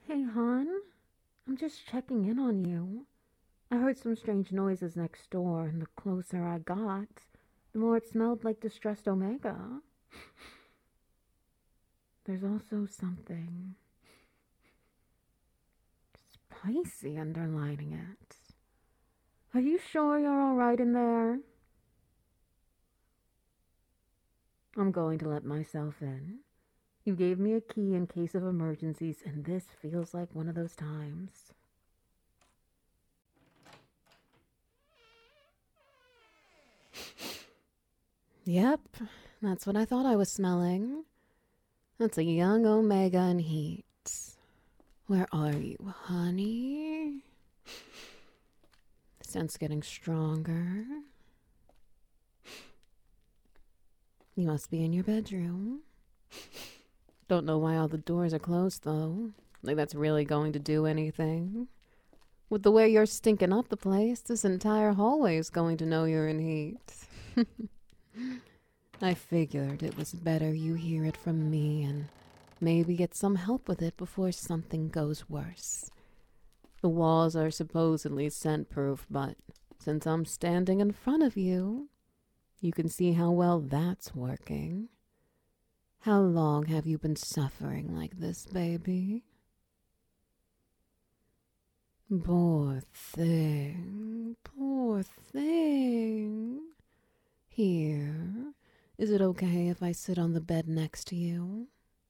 Hey, hon. I'm just checking in on you. I heard some strange noises next door, and the closer I got, the more it smelled like distressed Omega. There's also something spicy underlining it. Are you sure you're alright in there? I'm going to let myself in. You gave me a key in case of emergencies, and this feels like one of those times. Yep, that's what I thought I was smelling. That's a young Omega in heat. Where are you, honey? The scent's getting stronger. You must be in your bedroom. Don't know why all the doors are closed, though. Like that's really going to do anything. With the way you're stinking up the place, this entire hallway is going to know you're in heat. I figured it was better you hear it from me and maybe get some help with it before something goes worse. The walls are supposedly scent-proof, but since I'm standing in front of you, you can see how well that's working. How long have you been suffering like this, baby? Poor thing, poor thing. Here, is it okay if I sit on the bed next to you?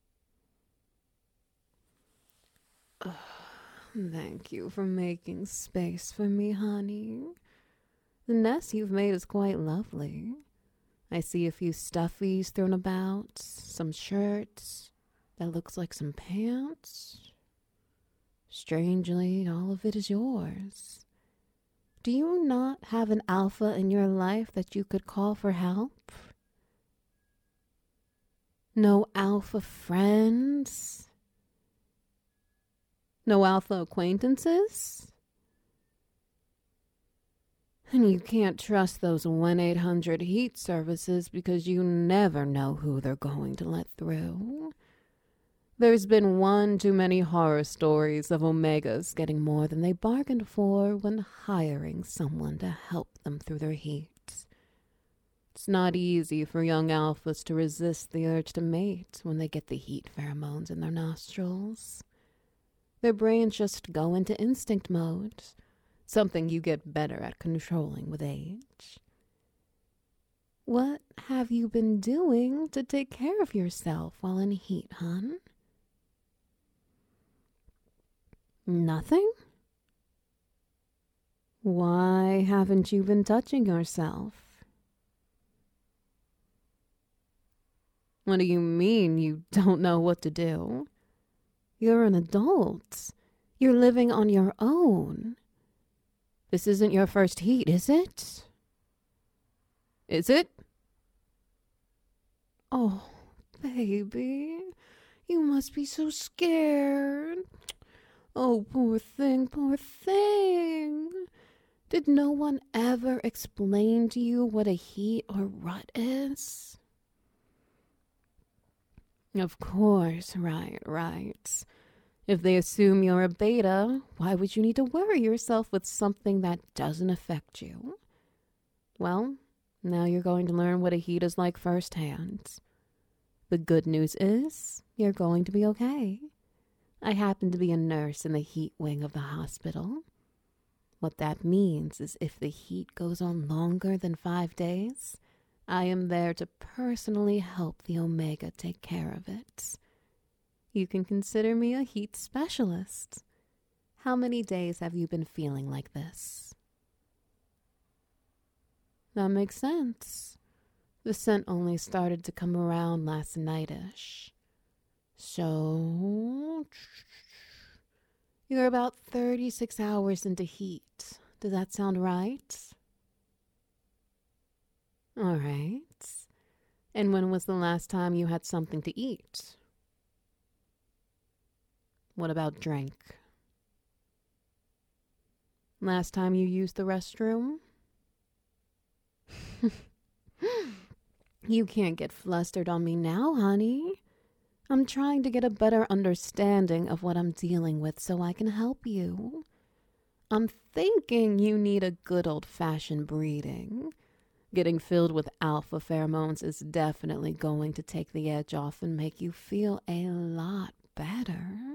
Ugh, thank you for making space for me, honey. The nest you've made is quite lovely. I see a few stuffies thrown about, some shirts, that looks like some pants. Strangely, all of it is yours. Do you not have an alpha in your life that you could call for help? No alpha friends? No alpha acquaintances? And you can't trust those 1-800 heat services because you never know who they're going to let through. There's been one too many horror stories of Omegas getting more than they bargained for when hiring someone to help them through their heat. It's not easy for young alphas to resist the urge to mate when they get the heat pheromones in their nostrils. Their brains just go into instinct mode, something you get better at controlling with age. What have you been doing to take care of yourself while in heat, hon? Nothing? Why haven't you been touching yourself? What do you mean you don't know what to do? You're an adult. You're living on your own. This isn't your first heat, is it? Is it? Oh, baby, you must be so scared. Oh, poor thing, poor thing. Did no one ever explain to you what a heat or rut is? Of course, right. If they assume you're a beta, why would you need to worry yourself with something that doesn't affect you? Well, now you're going to learn what a heat is like firsthand. The good news is you're going to be okay. I happen to be a nurse in the heat wing of the hospital. What that means is if the heat goes on longer than 5 days, I am there to personally help the Omega take care of it. You can consider me a heat specialist. How many days have you been feeling like this? That makes sense. The scent only started to come around last night-ish. So, you're about 36 hours into heat. Does that sound right? All right. And when was the last time you had something to eat? What about drink? Last time you used the restroom? You can't get flustered on me now, honey. I'm trying to get a better understanding of what I'm dealing with so I can help you. I'm thinking you need a good old-fashioned breeding. Getting filled with alpha pheromones is definitely going to take the edge off and make you feel a lot better.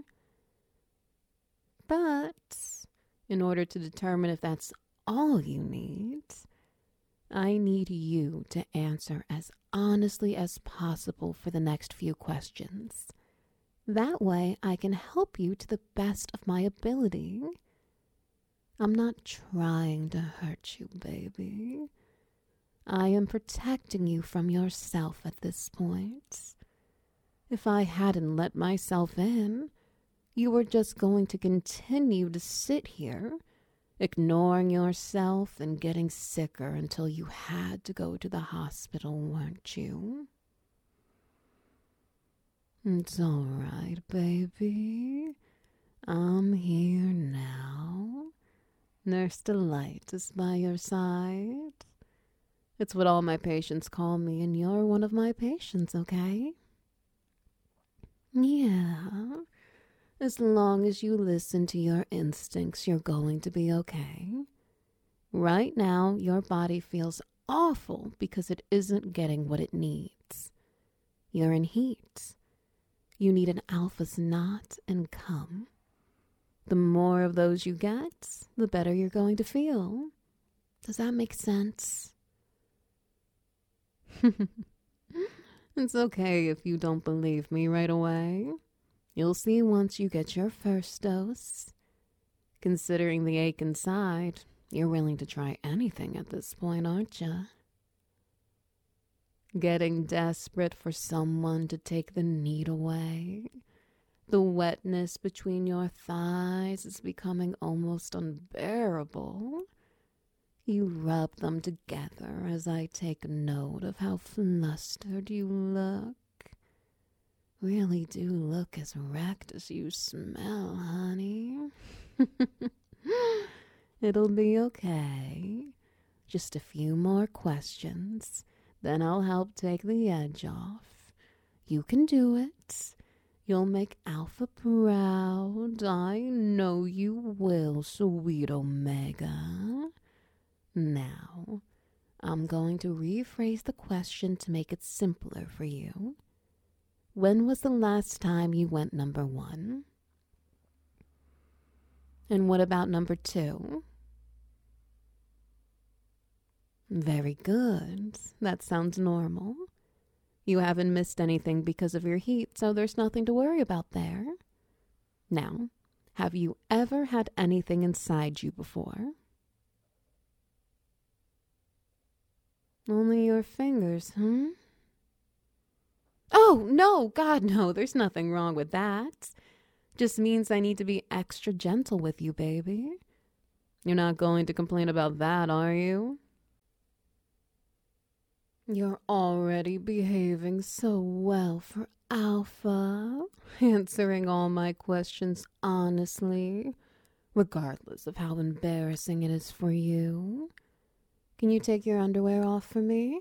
But in order to determine if that's all you need, I need you to answer as honestly as possible for the next few questions. That way I can help you to the best of my ability. I'm not trying to hurt you, baby. I am protecting you from yourself at this point. If I hadn't let myself in, you were just going to continue to sit here, ignoring yourself and getting sicker until you had to go to the hospital, weren't you? It's all right, baby. I'm here now. Nurse Delight is by your side. It's what all my patients call me, and you're one of my patients, okay? Yeah. As long as you listen to your instincts, you're going to be okay. Right now, your body feels awful because it isn't getting what it needs. You're in heat. You need an alpha's knot and come. The more of those you get, the better you're going to feel. Does that make sense? It's okay if you don't believe me right away. You'll see once you get your first dose. Considering the ache inside, you're willing to try anything at this point, aren't you? Getting desperate for someone to take the need away. The wetness between your thighs is becoming almost unbearable. You rub them together as I take note of how flustered you look. Really do look as wrecked as you smell, honey. It'll be okay. Just a few more questions, then I'll help take the edge off. You can do it. You'll make Alpha proud. I know you will, sweet Omega. Now, I'm going to rephrase the question to make it simpler for you. When was the last time you went number 1? And what about number 2? Very good. That sounds normal. You haven't missed anything because of your heat, so there's nothing to worry about there. Now, have you ever had anything inside you before? Only your fingers, Oh, no, God, no, there's nothing wrong with that. Just means I need to be extra gentle with you, baby. You're not going to complain about that, are you? You're already behaving so well for Alpha, answering all my questions honestly, regardless of how embarrassing it is for you. Can you take your underwear off for me?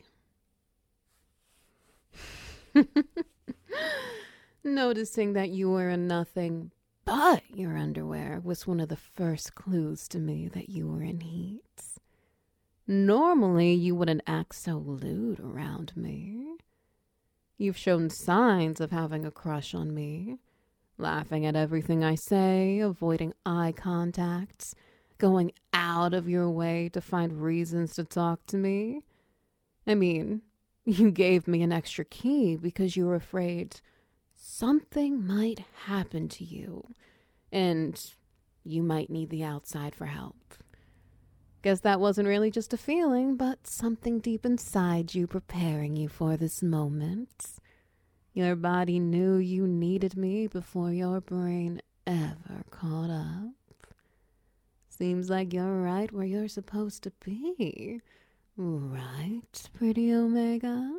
Noticing that you were in nothing but your underwear was one of the first clues to me that you were in heat. Normally, you wouldn't act so lewd around me. You've shown signs of having a crush on me, laughing at everything I say, avoiding eye contacts, going out of your way to find reasons to talk to me. I mean, you gave me an extra key because you were afraid something might happen to you, and you might need the outside for help. Guess that wasn't really just a feeling, but something deep inside you preparing you for this moment. Your body knew you needed me before your brain ever caught up. Seems like you're right where you're supposed to be. Right, pretty Omega?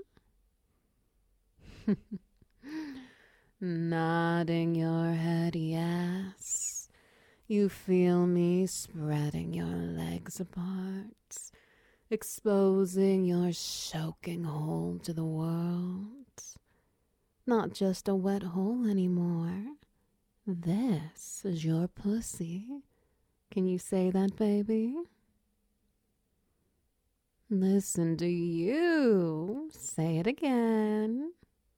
Nodding your head yes. You feel me spreading your legs apart, exposing your soaking hole to the world. Not just a wet hole anymore. This is your pussy. Can you say that, baby? Listen to you. Say it again.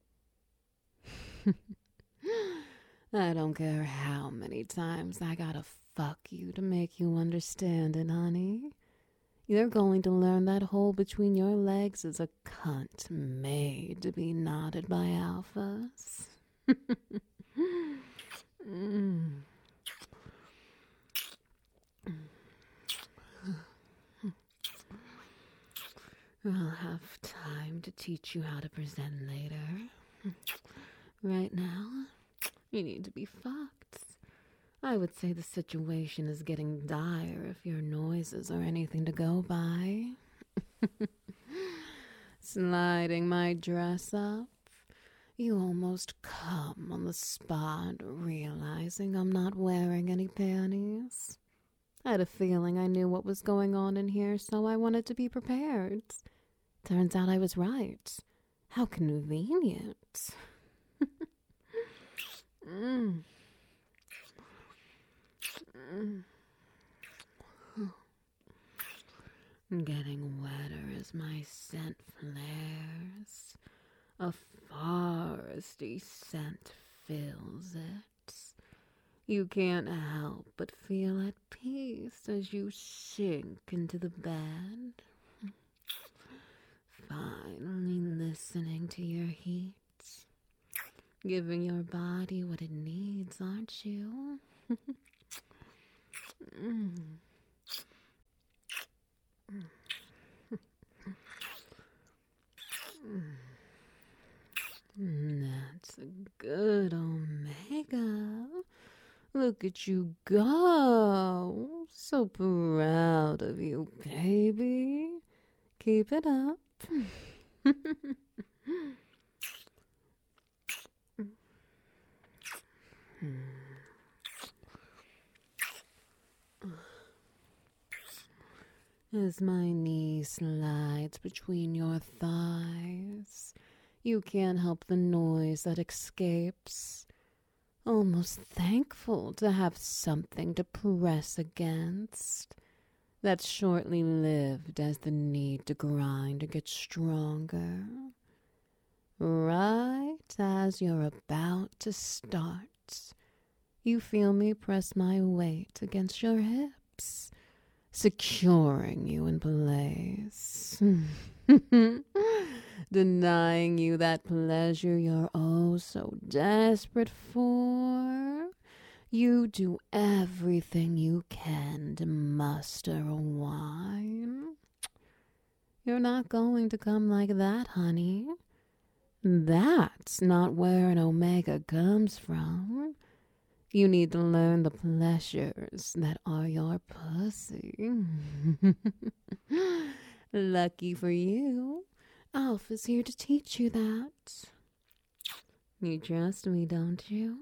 I don't care how many times I gotta fuck you to make you understand it, honey. You're going to learn that hole between your legs is a cunt made to be knotted by alphas. I'll have time to teach you how to present later. Right now, you need to be fucked. I would say the situation is getting dire if your noises are anything to go by. Sliding my dress up, you almost come on the spot, realizing I'm not wearing any panties. I had a feeling I knew what was going on in here, so I wanted to be prepared. Turns out I was right. How convenient. Getting wetter as my scent flares. A foresty scent fills it. You can't help but feel at peace as you sink into the bed. Finally listening to your heat. Giving your body what it needs, aren't you? That's a good omega. Look at you go. So proud of you, baby. Keep it up. As my knee slides between your thighs, you can't help the noise that escapes. Almost thankful to have something to press against. That's shortly lived as the need to grind gets stronger. Right as you're about to start, you feel me press my weight against your hips, securing you in place. Denying you that pleasure you're oh so desperate for. You do everything you can to muster a whine. You're not going to come like that, honey. That's not where an omega comes from. You need to learn the pleasures that are your pussy. Lucky for you, Alpha's here to teach you that. You trust me, don't you?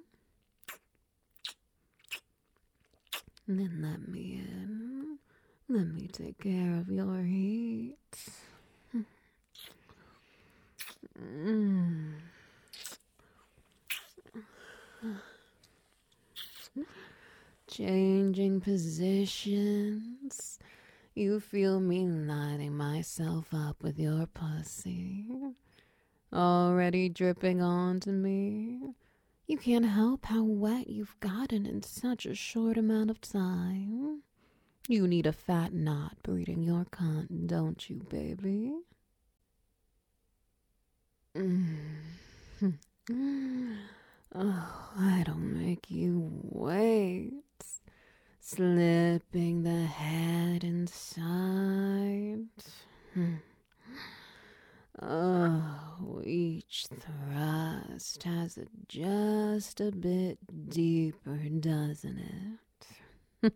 Then let me in. Let me take care of your heat. Changing positions. You feel me lining myself up with your pussy. Already dripping onto me. You can't help how wet you've gotten in such a short amount of time. You need a fat knot breeding your cunt, don't you, baby? Oh, I don't make you wait. Slipping the head inside. Oh, each thrust has it just a bit deeper, doesn't it?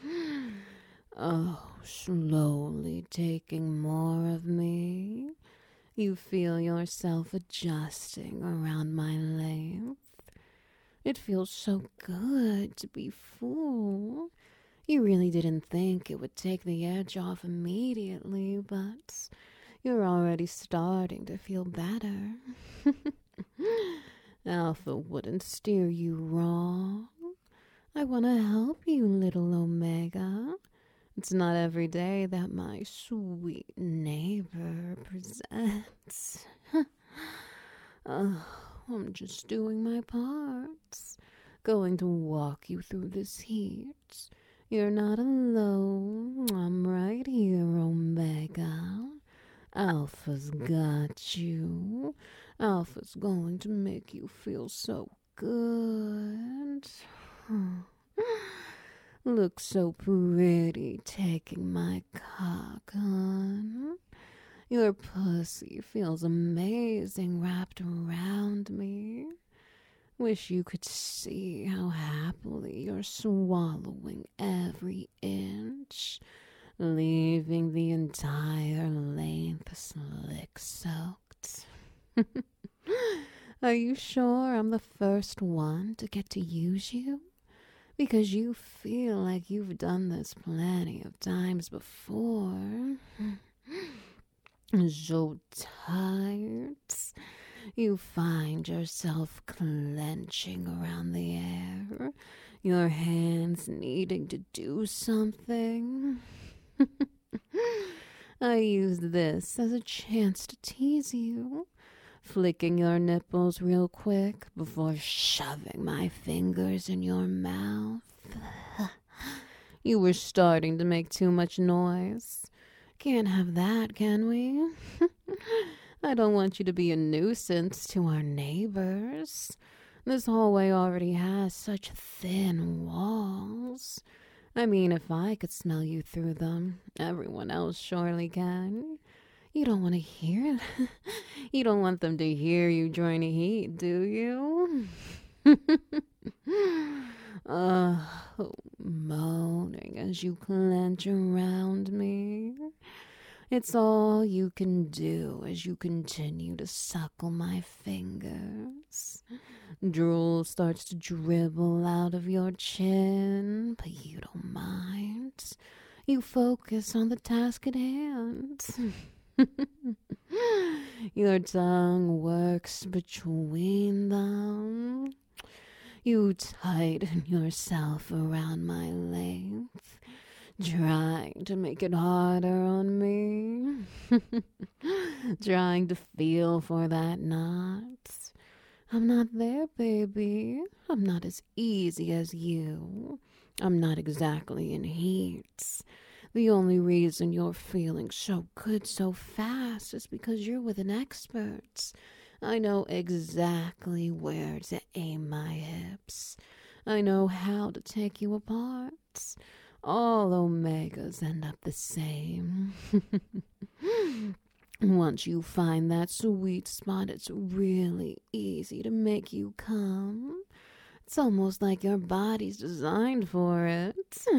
Oh, slowly taking more of me. You feel yourself adjusting around my length. It feels so good to be full. You really didn't think it would take the edge off immediately, but you're already starting to feel better. Alpha wouldn't steer you wrong. I want to help you, little Omega. It's not every day that my sweet neighbor presents. I'm just doing my parts. Going to walk you through this heat. You're not alone. I'm right here, Omega. Alpha's got you. Alpha's going to make you feel so good. Look so pretty taking my cock, hon. Your pussy feels amazing wrapped around me. Wish you could see how happily you're swallowing every inch, leaving the entire length slick soaked. Are you sure I'm the first one to get to use you? Because you feel like you've done this plenty of times before. So tight. You find yourself clenching around the air, your hands needing to do something. I use this as a chance to tease you, flicking your nipples real quick before shoving my fingers in your mouth. You were starting to make too much noise. Can't have that, can we? I don't want you to be a nuisance to our neighbors. This hallway already has such thin walls. I mean, if I could smell you through them, everyone else surely can. You don't want to hear it. You don't want them to hear you during the heat, do you? Moaning as you clench around me. It's all you can do as you continue to suckle my fingers. Drool starts to dribble out of your chin, but you don't mind. You focus on the task at hand. Your tongue works between them. You tighten yourself around my length, trying to make it harder on me. Trying to feel for that knot. I'm not there, baby. I'm not as easy as you. I'm not exactly in heat. The only reason you're feeling so good so fast is because you're with an expert. I know exactly where to aim my hips. I know how to take you apart. All omegas end up the same. Once you find that sweet spot, it's really easy to make you come. It's almost like your body's designed for it.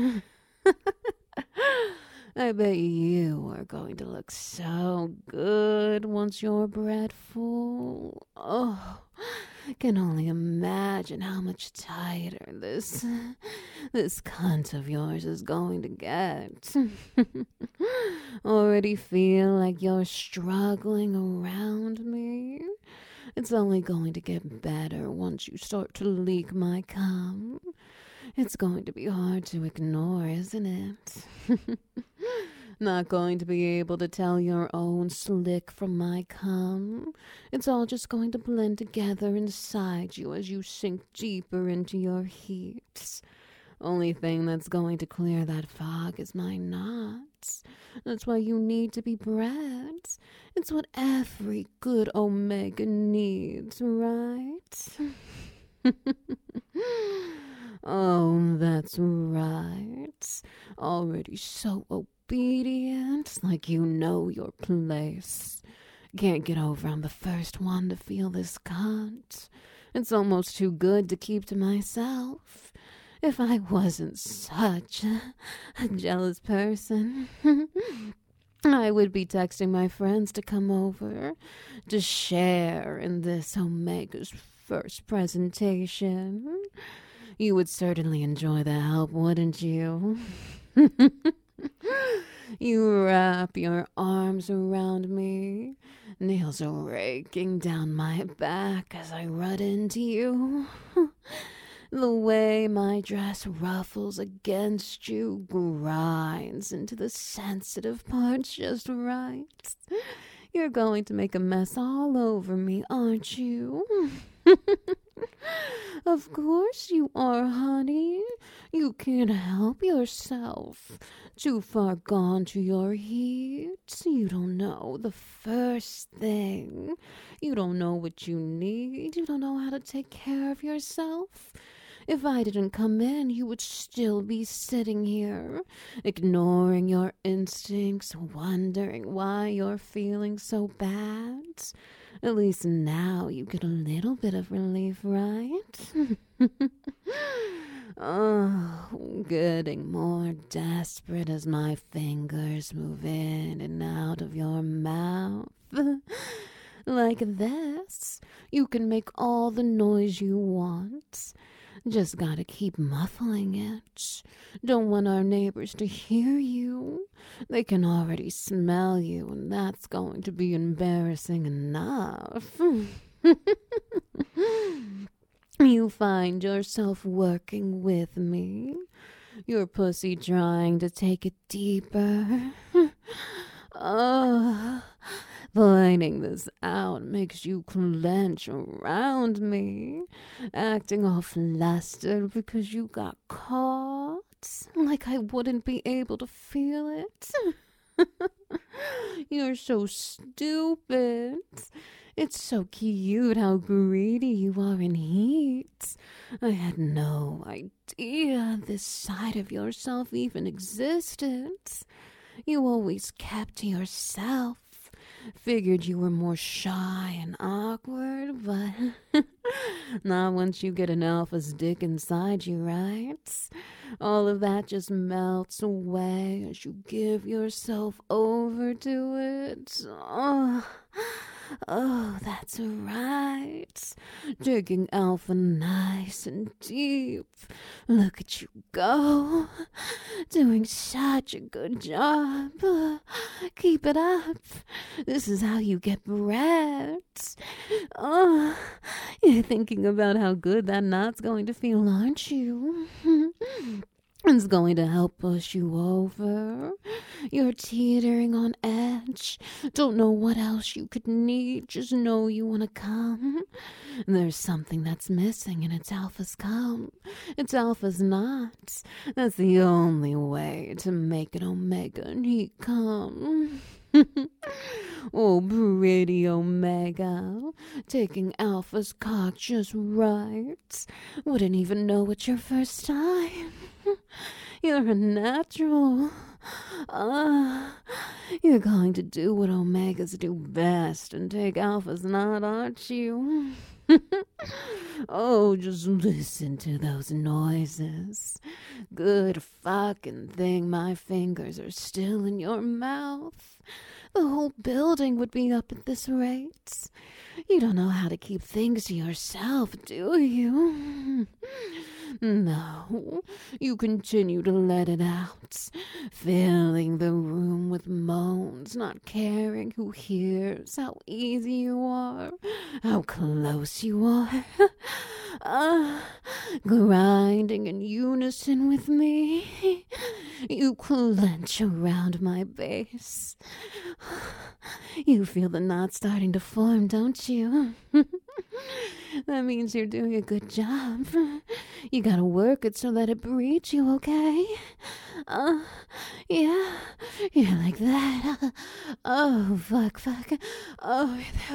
I bet you are going to look so good once you're bred full. Oh, I can only imagine how much tighter this cunt of yours is going to get. Already feel like you're struggling around me? It's only going to get better once you start to leak my cum. It's going to be hard to ignore, isn't it? Not going to be able to tell your own slick from my cum. It's all just going to blend together inside you as you sink deeper into your heat. Only thing that's going to clear that fog is my knots. That's why you need to be bred. It's what every good omega needs, right? Oh, that's right. Already so obedient, like you know your place. Can't get over I'm the first one to feel this cunt. It's almost too good to keep to myself. If I wasn't such a jealous person, I would be texting my friends to come over to share in this Omega's first presentation. You would certainly enjoy the help, wouldn't you? You wrap your arms around me, nails are raking down my back as I run into you. The way my dress ruffles against you grinds into the sensitive parts just right. You're going to make a mess all over me, aren't you? Of course you are, honey. You can't help yourself. Too far gone to your heat. You don't know the first thing. You don't know what you need. You don't know how to take care of yourself. If I didn't come in, you would still be sitting here, ignoring your instincts, wondering why you're feeling so bad. At least now you get a little bit of relief, right? Oh, getting more desperate as my fingers move in and out of your mouth. Like this, you can make all the noise you want. Just gotta keep muffling it. Don't want our neighbors to hear you. They can already smell you, and that's going to be embarrassing enough. You find yourself working with me. Your pussy trying to take it deeper. Oh, finding this out makes you clench around me, acting all flustered because you got caught, like I wouldn't be able to feel it. You're so stupid. It's so cute how greedy you are in heat. I had no idea this side of yourself even existed. You always kept to yourself. Figured you were more shy and awkward, but not once you get an alpha's dick inside you, right? All of that just melts away as you give yourself over to it. Oh, that's right. Digging alpha nice and deep. Look at you go. Doing such a good job. Keep it up. This is how you get bread. Oh, you're thinking about how good that knot's going to feel, aren't you? It's going to help push you over. You're teetering on edge. Don't know what else you could need. Just know you want to come. There's something that's missing and it's alpha's come. It's alpha's not. That's the only way to make an omega and he come. Oh, pretty omega. Taking alpha's cock just right. Wouldn't even know it's your first time. You're a natural. You're going to do what omegas do best and take alphas not, aren't you? Oh, just listen to those noises. Good fucking thing my fingers are still in your mouth. The whole building would be up at this rate. You don't know how to keep things to yourself, do you? No, you continue to let it out, filling the room with moans, not caring who hears, how easy you are, how close you are. Grinding in unison with me. You clench around my base. You feel the knot starting to form, don't you? That means you're doing a good job. You gotta work it so that it breeds you, okay? Yeah, like that. Oh, fuck. Oh,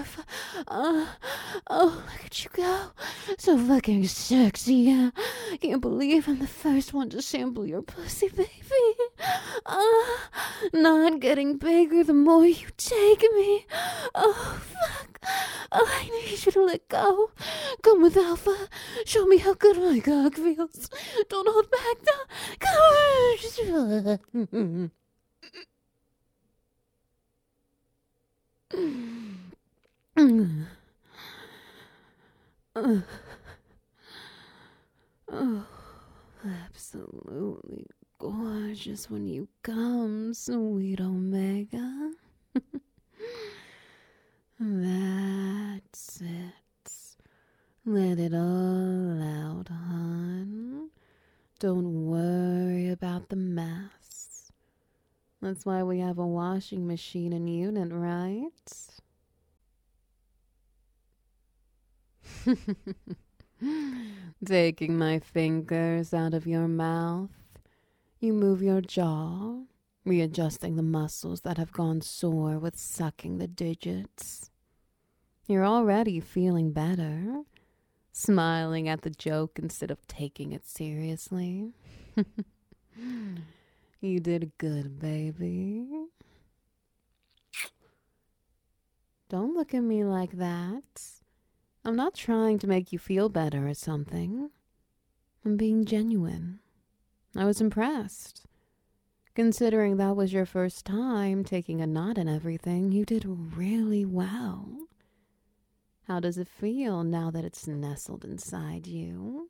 look at you go. So fucking sexy, yeah. Can't believe I'm the first one to sample your pussy, baby. Not getting bigger the more you take me. Oh, fuck. Oh, I need you to let go. Come with Alpha. Show me how good my cock feels. Don't hold back. Come on. Oh, absolutely gorgeous when you come, sweet Omega. That's it. Let it all out, hon. Don't worry about the mess. That's why we have a washing machine and unit, right? Taking my fingers out of your mouth, you move your jaw, readjusting the muscles that have gone sore with sucking the digits. You're already feeling better, smiling at the joke instead of taking it seriously. You did good, baby. Don't look at me like that. I'm not trying to make you feel better or something. I'm being genuine. I was impressed. Considering that was your first time taking a knot and everything, you did really well. How does it feel now that it's nestled inside you?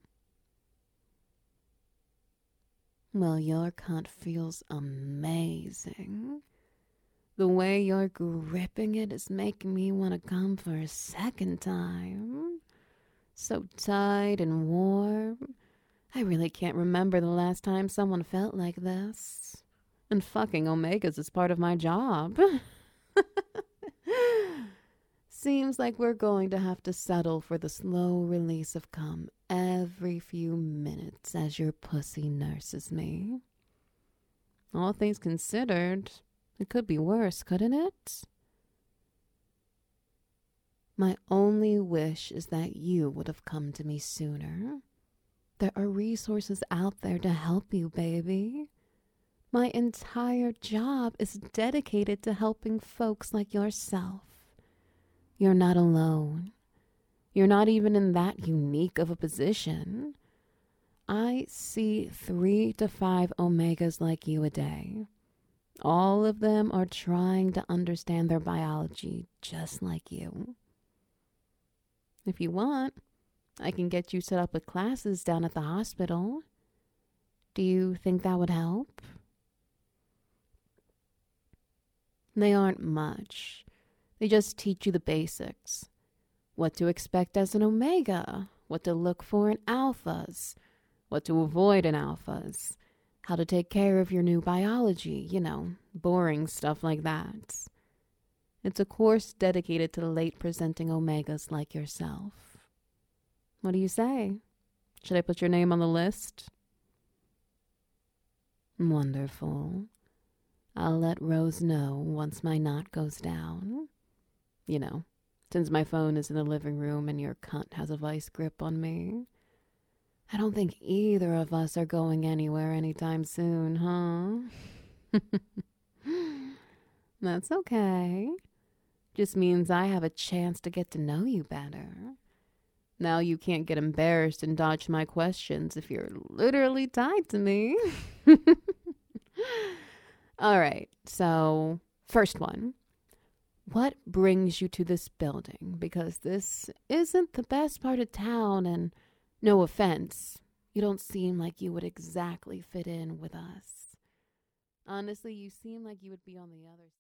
Well, your cunt feels amazing. The way you're gripping it is making me want to come for a second time. So tight and warm. I really can't remember the last time someone felt like this. And fucking omegas is part of my job. Seems like we're going to have to settle for the slow release of cum every few minutes as your pussy nurses me. All things considered, it could be worse, couldn't it? My only wish is that you would have come to me sooner. There are resources out there to help you, baby. My entire job is dedicated to helping folks like yourself. You're not alone. You're not even in that unique of a position. I see 3 to 5 omegas like you a day. All of them are trying to understand their biology just like you. If you want, I can get you set up with classes down at the hospital. Do you think that would help? They aren't much. They just teach you the basics. What to expect as an omega, what to look for in alphas, what to avoid in alphas, how to take care of your new biology, boring stuff like that. It's a course dedicated to late presenting omegas like yourself. What do you say? Should I put your name on the list? Wonderful. I'll let Rose know once my knot goes down. Since my phone is in the living room and your cunt has a vice grip on me. I don't think either of us are going anywhere anytime soon, huh? That's okay. Just means I have a chance to get to know you better. Now you can't get embarrassed and dodge my questions if you're literally tied to me. All right, so first one. What brings you to this building? Because this isn't the best part of town, and no offense, you don't seem like you would exactly fit in with us. Honestly, you seem like you would be on the other side.